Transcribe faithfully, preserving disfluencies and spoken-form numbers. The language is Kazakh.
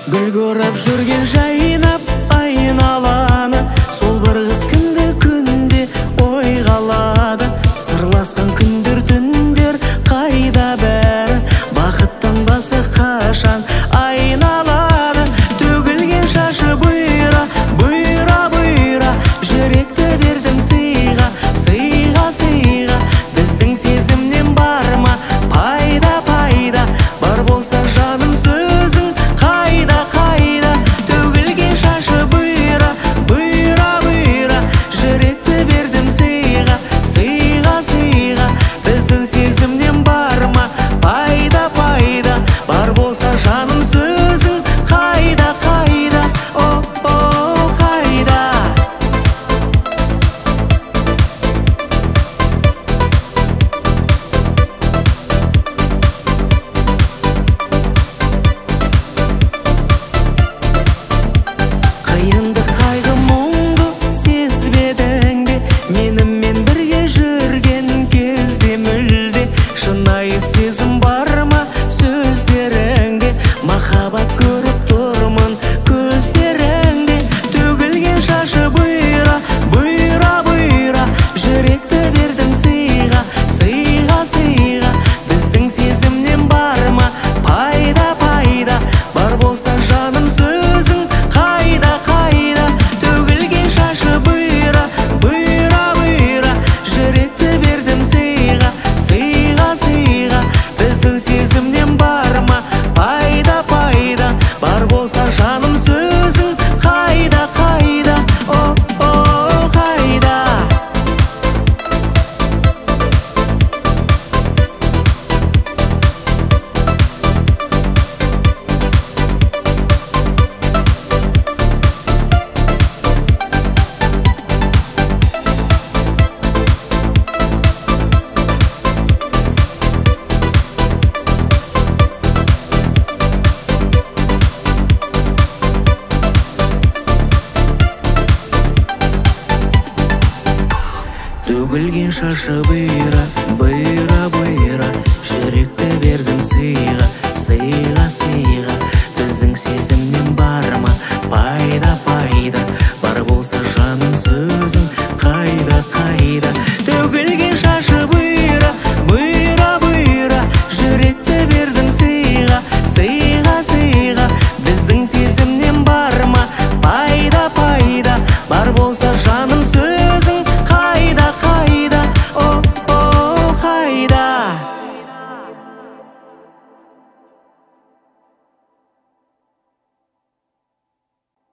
Гүл көріп жүрген жайнап айналаны, сол бір қыз күнде күнде ойға алады. Сырласқан күндер түндер қайда бәрі, бақыттан басы қашан айналады. Төгілген шашы бұйра, бұйра, бұйра, жүректі бердім сыйға, сыйға, сыйға. Біздің сезімнен бар ма пайда, пайда? Бар болса жаным сөзің қайда, қайда? Төгілген шашы бұйра, бұйра, бұйра, жүректі бердім сыйға, сыйға, сыйға. Біздің сезімнен бар ма пайда, пайда? Бар болса жаным сөзің қайда, қайда? О, о, қайда? Қиындық қайғы мұңды сезбедің бе? Менімен бірге жүрген кезде мүлде шынайы сезім бар ма сөздеріңде? Махаббат көріп тұрмын көздеріңде. Төгілген шашы бұйра, бұйра, бұйра, жүректі бердім сыйға, сыйға, сыйға. Біздің сезімнен бар ма пайда, пайда? Бар болса жаным сөзің қайда, қайда? Төгілген шашы бұйра, бұйра, бұйра, жүректі бердім сыйға, сыйға, сыйға. Біздің сезімнен бар ма пайда, пайда? Бар болса жаным сөзің қайда, қайда? О, о, қайда? Төгілген шашы бұйра, бұйра, бұйра, жүректі бердім сыйға, сыйға, сыйға. Біздің сезімнен бар ма пайда, пайда? Бар болса жаным сөзің қайда, қайда? Төгілген шашы бұйра, бұйра, бұйра, жүректі бердім сыйға, сыйға, сыйға. Біздің сезімнен бар ма пайда, пайда? Бар болса жаным сөзің